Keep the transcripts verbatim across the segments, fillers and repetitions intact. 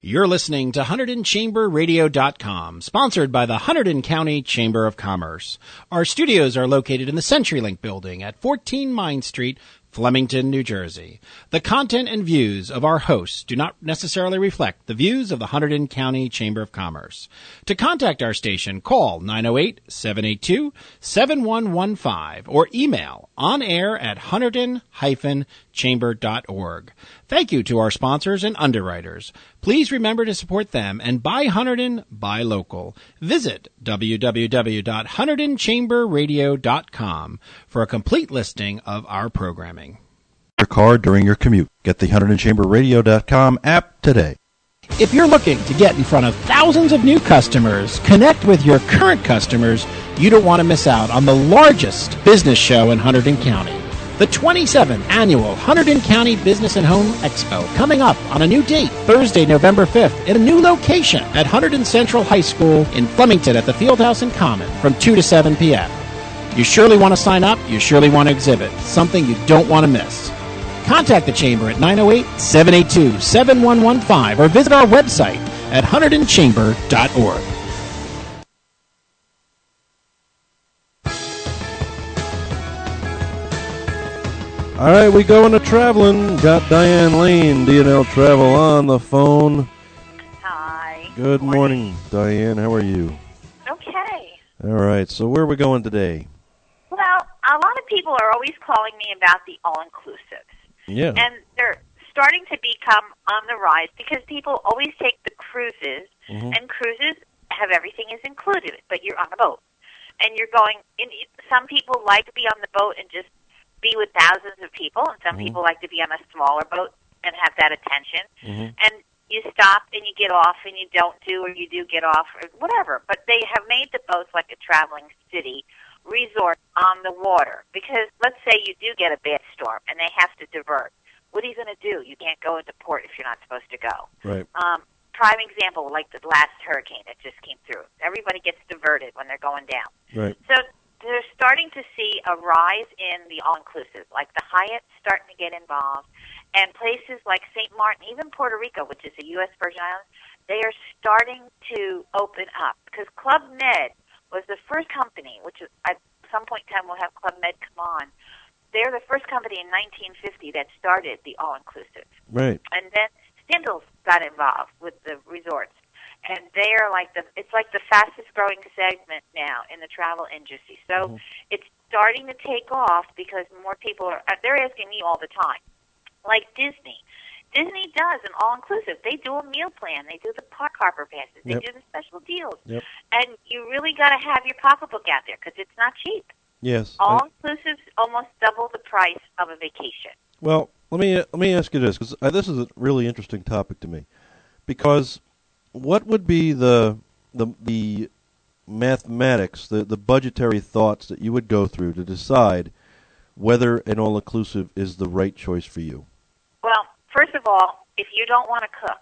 You're listening to Hunterdon Chamber Radio dot com, sponsored by the Hunterdon County Chamber of Commerce. Our studios are located in the CenturyLink building at fourteen Mine Street, Flemington, New Jersey. The content and views of our hosts do not necessarily reflect the views of the Hunterdon County Chamber of Commerce. To contact our station, call nine oh eight, seven eight two, seven one one five or email onair at hunterdon dash chamber dot org. Thank you to our sponsors and underwriters. Please remember to support them and buy Hunterdon, buy local. Visit w w w dot hunterdon chamber radio dot com for a complete listing of our programming. Your car during your commute. Get the Hunterdon Chamber Radio dot com app today. If you're looking to get in front of thousands of new customers, connect with your current customers, you don't want to miss out on the largest business show in Hunterdon County. The twenty-seventh Annual Hunterdon County Business and Home Expo, coming up on a new date, Thursday, November fifth, in a new location at Hunterdon Central High School in Flemington at the Fieldhouse and Common from two to seven p.m. You surely want to sign up. You surely want to exhibit. Something you don't want to miss. Contact the Chamber at nine oh eight, seven eight two, seven one one five or visit our website at hunterdon chamber dot org. All right, we going to traveling. Got Diane Lane, D and L Travel, on the phone. Hi. Good morning, morning, Diane. How are you? Okay. All right, so where are we going today? Well, a lot of people are always calling me about the all-inclusives. Yeah. And they're starting to become on the rise because people always take the cruises, mm-hmm. and cruises have everything is included, but you're on a boat. And you're going, in, some people like to be on the boat and just be with thousands of people, and some mm-hmm. people like to be on a smaller boat and have that attention. Mm-hmm. And you stop and you get off and you don't do, or you do get off, or whatever. But they have made the boats like a traveling city resort on the water. Because let's say you do get a bad storm and they have to divert. What are you going to do? You can't go into port if you're not supposed to go. Right. Um, prime example, like the last hurricane that just came through. Everybody gets diverted when they're going down. Right. So they're starting to see a rise in the all-inclusive, like the Hyatt starting to get involved, and places like Saint Martin, even Puerto Rico, which is a U S Virgin Islands, they are starting to open up. Because Club Med was the first company, which is, at some point in time we'll have Club Med come on. They're the first company in nineteen fifty that started the all-inclusive. Right. And then Stindl's got involved with the resorts. And they are like the, it's like the fastest growing segment now in the travel industry. So mm-hmm. it's starting to take off because more people are, they're asking me all the time. Like Disney. Disney does an all-inclusive. They do a meal plan. They do the park hopper passes. They yep. do the special deals. Yep. And you really got to have your pocketbook out there because it's not cheap. Yes. All-inclusives almost double the price of a vacation. Well, let me let me ask you this, because this is a really interesting topic to me. Because what would be the the the mathematics, the, the budgetary thoughts that you would go through to decide whether an all-inclusive is the right choice for you? Well, first of all, if you don't want to cook,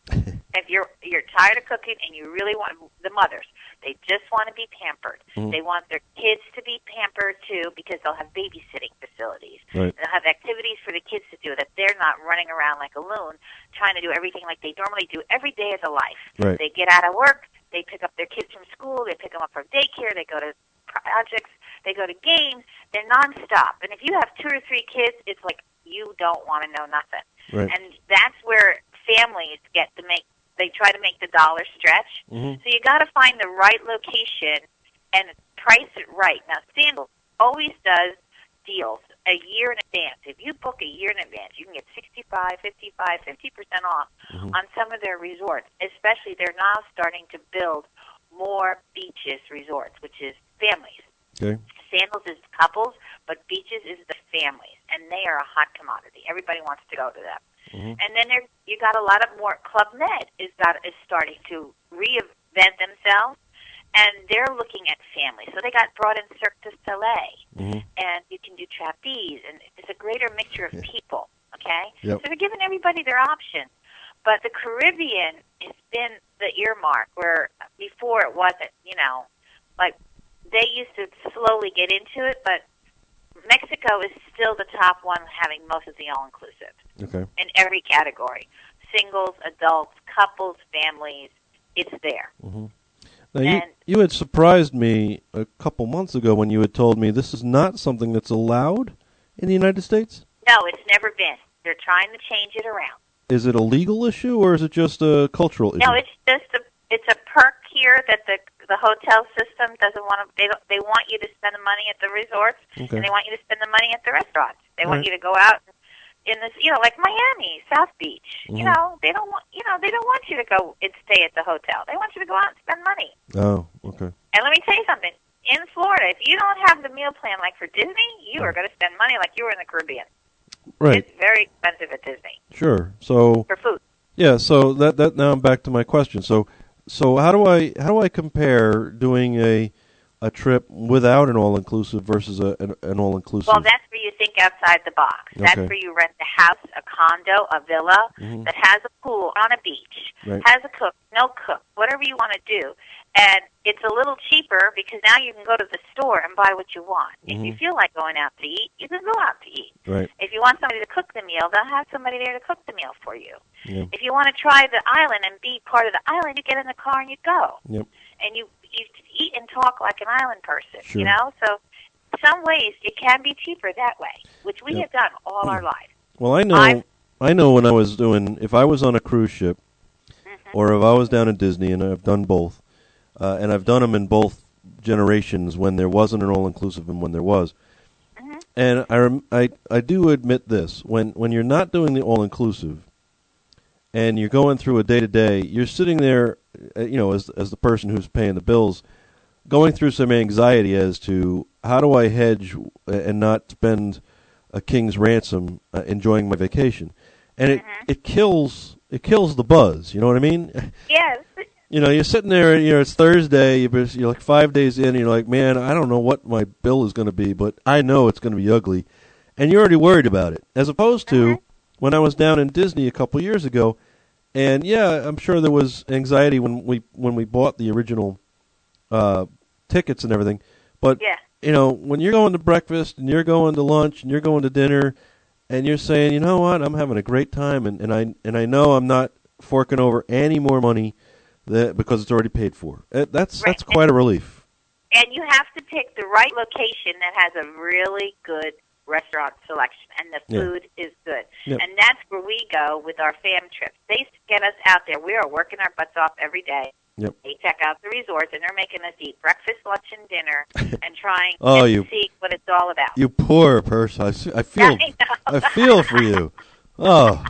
if you're you're tired of cooking and you really want, the mothers, they just want to be pampered. Mm-hmm. They want their kids to be pampered too because they'll have babysitting facilities. Right. They'll have activities for the kids to do that they're not running around like a loon trying to do everything like they normally do every day of their life. Right. They get out of work, they pick up their kids from school, they pick them up from daycare, they go to projects, they go to games. They're nonstop. And if you have two or three kids, it's like you don't want to know nothing. Right. And that's where families get to make, they try to make the dollar stretch. Mm-hmm. So you got to find the right location and price it right. Now, Sandals always does deals a year in advance. If you book a year in advance, you can get sixty-five, fifty-five, fifty percent off mm-hmm. on some of their resorts. Especially, they're now starting to build more beaches resorts, which is families. Okay. Sandals is couples, but beaches is the families, and they are a hot commodity. Everybody wants to go to them. Mm-hmm. And then there, you got a lot of more. Club Med is got is starting to reinvent themselves, and they're looking at families. So they got brought in Cirque du Soleil, mm-hmm. and you can do trapeze, and it's a greater mixture of people. Okay, yep. So they're giving everybody their options. But the Caribbean has been the earmark where before it wasn't. You know, like they used to slowly get into it, but Mexico is still the top one having most of the all-inclusive okay. in every category. singles, adults, couples, families. It's there. Mm-hmm. Now, you, you had surprised me a couple months ago when you had told me this is not something that's allowed in the United States? No, it's never been. They're trying to change it around. Is it a legal issue or is it just a cultural issue? No, it's just a it's a perk here that the the hotel system doesn't want to. They don't, they want you to spend the money at the resorts, Okay. and they want you to spend the money at the restaurants. They All want right. you to go out in this, you know, like Miami, South Beach. Mhm. You know, they don't want you know they don't want you to go and stay at the hotel. They want you to go out and spend money. Oh, okay. And let me tell you something. In Florida, if you don't have the meal plan like for Disney, you are going to spend money like you were in the Caribbean. Right. It's very expensive at Disney Sure. So for food. yeah. So that that now I'm back to my question. So so how do I how do I compare doing a a trip without an all inclusive versus a, an, an all inclusive? Well, that's where you think outside the box. That's Okay. where you rent a house, a condo, a villa Mhm. that has a pool on a beach, Right. has a cook, no cook, whatever you want to do. And it's a little cheaper because now you can go to the store and buy what you want. If you Mhm. feel like going out to eat, you can go out to eat. Right. If you want somebody to cook the meal, they'll have somebody there to cook the meal for you. Yeah. If you want to try the island and be part of the island, you get in the car and you go. Yep. And you, you eat and talk like an island person, Sure. you know? So some ways it can be cheaper that way, which we Yep. have done all our lives. Well, I know I've- I know when I was doing if I was on a cruise ship Mm-hmm. or if I was down in Disney, and I've done both, uh, and I've done them in both generations when there wasn't an all inclusive and when there was. Mhm. And I, rem- I I do admit this when when you're not doing the all inclusive and you're going through a day to day, you're sitting there, uh, you know, as as the person who's paying the bills, going through some anxiety as to how do I hedge and not spend a king's ransom uh, enjoying my vacation, and it Mhm. it kills it kills the buzz. You know what I mean? Yes. You know, you're sitting there, you know, it's Thursday, you're you're like five days in, and you're like, man, I don't know what my bill is going to be, but I know it's going to be ugly, and you're already worried about it. As opposed to Mhm. when I was down in Disney a couple years ago, and yeah, I'm sure there was anxiety when we when we bought the original uh, tickets and everything, but Yeah. you know, when you're going to breakfast and you're going to lunch and you're going to dinner, and you're saying, you know what, I'm having a great time, and, and I and I know I'm not forking over any more money that because it's already paid for. Uh, That's Right. that's quite a relief. And you have to pick the right location that has a really good restaurant selection, and the Yeah. food is good. Yep. And that's where we go with our fam trips. They get us out there. We are working our butts off every day. Yep. They check out the resorts, and they're making us eat breakfast, lunch, and dinner, and trying Oh, to you- see what it's all about. You poor person. I, s- I feel I know. I feel for you. Oh,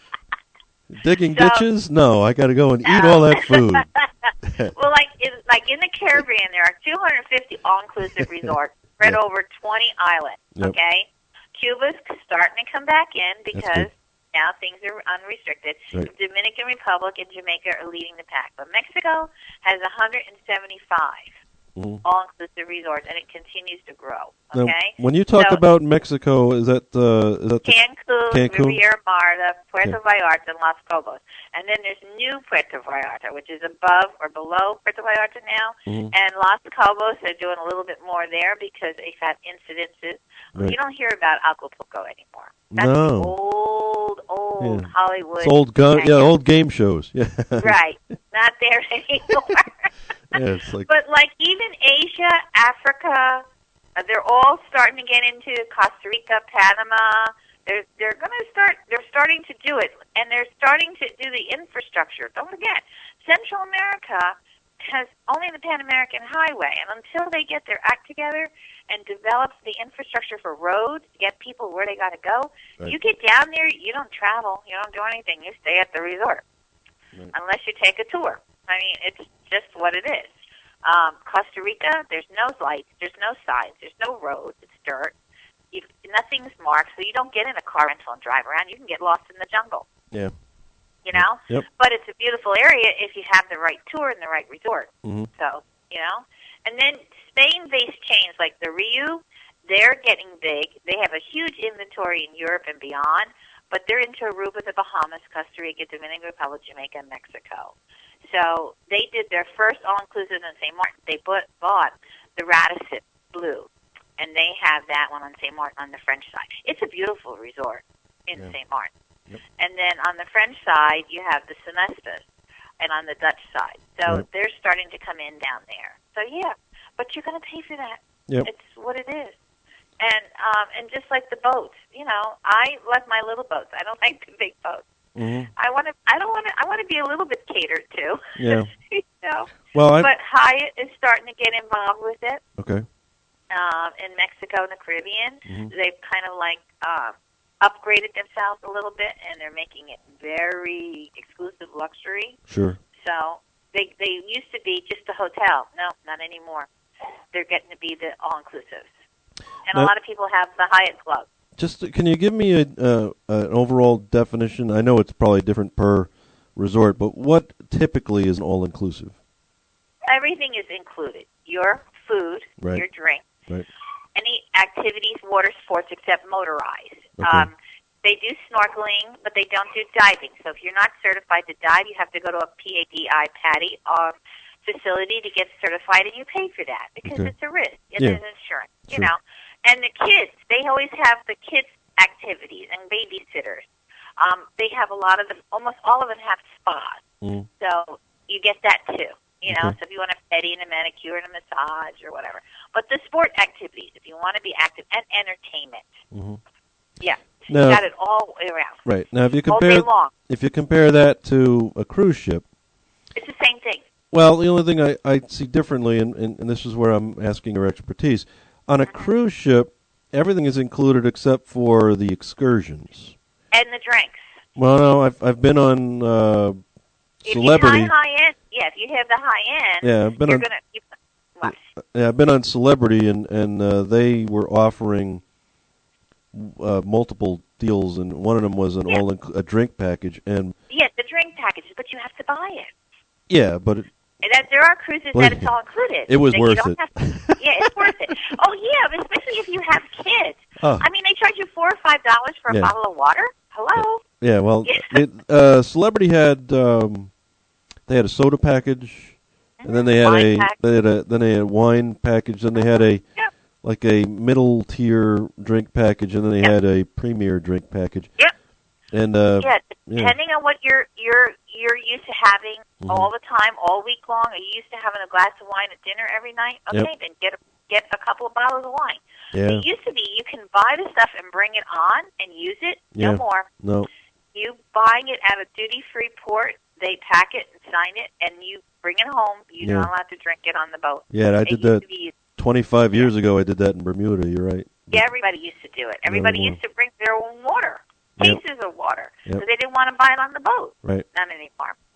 digging So- ditches? No, I got to go and eat all that food. Well, like in, like in the Caribbean, there are two hundred fifty all-inclusive resorts spread Yep. over twenty islands. Yep. Okay, Cuba's starting to come back in good. because now things are unrestricted. Right. The Dominican Republic and Jamaica are leading the pack, but Mexico has one hundred seventy-five Mhm. all-inclusive resorts, and it continues to grow. Now, Okay, when you talk So- about Mexico, is that uh, is that the, Cancun, Cancun? Riviera Maya, Puerto Yeah. Vallarta, and Los Cobos. And then there's New Puerto Vallarta, which is above or below Puerto Vallarta now. Mhm. And Los Cobos, they're doing a little bit more there because they've had incidences. Right. You don't hear about Acapulco anymore. That's No. old, old Yeah. Hollywood. It's old gun, yeah, Canyon. old game shows. Yeah, Right. Not there anymore. yeah, it's like But like even Asia, Africa, uh, they're all starting to get into Costa Rica, Panama. They're they're going to start. They're starting to do it, and they're starting to do the infrastructure. Don't forget, Central America has only the Pan American Highway, and until they get their act together and develop the infrastructure for roads to get people where they got to go, Right. you get down there, you don't travel, you don't do anything. You stay at the resort, Right. unless you take a tour. I mean, it's just what it is. Um, Costa Rica, there's no lights, there's no signs, there's no roads, it's dirt. You, nothing's marked, so you don't get in a car rental and drive around. You can get lost in the jungle, yeah. you know? Yep. But it's a beautiful area if you have the right tour and the right resort. Mhm. So, you know? And then Spain-based chains like the Riu, they're getting big. They have a huge inventory in Europe and beyond, but they're into Aruba, the Bahamas, Costa Rica, Dominican Republic, Jamaica, and Mexico. So they did their first all-inclusive in Saint Martin. They bought, bought the Radisson Blue, and they have that one on Saint Martin on the French side. It's a beautiful resort in Yeah. Saint Martin. Yep. And then on the French side, you have the semestas, and on the Dutch side. So Right. they're starting to come in down there. So, yeah, but you're going to pay for that. Yep. It's what it is. And um, and just like the boats, you know, I like my little boats. I don't like the big boats. Mm-hmm. I want to. I don't want to. I want to be a little bit catered to. Yeah. you know. Well, I But Hyatt is starting to get involved with it. okay. Um, in Mexico and the Caribbean, Mhm. they've kind of like um, upgraded themselves a little bit, and they're making it very exclusive luxury. Sure. So they they used to be just a hotel. No, not anymore. They're getting to be the all inclusives, and Now- a lot of people have the Hyatt Club. Just can you give me a uh, an overall definition? I know it's probably different per resort, but what typically is an all-inclusive? Everything is included: your food, Right. your drink, Right. any activities, water sports except motorized. Okay. Um, they do snorkeling, but they don't do diving. So if you're not certified to dive, you have to go to a P A D I PADI um, facility to get certified, and you pay for that because Okay. it's a risk. It Yeah. is insurance, you Sure. know. And the kids, they always have the kids' activities and babysitters. Um, they have a lot of them. Almost all of them have spas, Mm. so you get that too. You know, Okay. so if you want a pedi and a manicure and a massage or whatever. But the sport activities, if you want to be active, and entertainment, Mm-hmm. yeah, Now, you got it all way around, right now, if you all day compare long. if you compare that to a cruise ship, It's the same thing. well, the only thing I, I see differently, and, and, and this is where I'm asking your expertise, on a cruise ship, everything is included except for the excursions. And the drinks. Well, no, I've I've been on uh, If Celebrity. you high, high end, yeah, if you have the high end, Yeah, I've been you're on. gonna. You, what? Yeah, I've been on Celebrity, and and uh, they were offering uh, multiple deals, and one of them was an Yeah. all inc- a drink package, and Yes, the drink packages, but you have to buy it. yeah, but it, And that there are cruises Believe that it's me, all included. it was That you worth don't it. have to- yeah, it's worth it. Oh yeah, especially if you have kids. Oh. I mean, they charge you four or five dollars for a Yeah. bottle of water. Hello. yeah, well, Yeah. it, uh, Celebrity had um, they had a soda package, and then they had Wine a pack. they had a then they had a wine package, then they had a Yep. like a middle tier drink package, and then they Yep. had a premier drink package, Yep. and uh, Yeah, yeah. depending on what you're you're you're used to having Mhm. all the time, all week long. Are you used to having a glass of wine at dinner every night? Okay, Yep. then get a, get a couple of bottles of wine. yeah, It used to be you can buy the stuff and bring it on and use it. Yeah. No more. no, You buying it at a duty free port, they pack it and sign it, and you bring it home. You're Yeah. not allowed to drink it on the boat. yeah, I It did used that to be- twenty-five years ago. I did that in Bermuda. You're right. yeah, everybody used to do it. Everybody more. used to bring their own water, Yep. cases of water, Yep. because they didn't want to buy it on the boat. Right. Not anymore.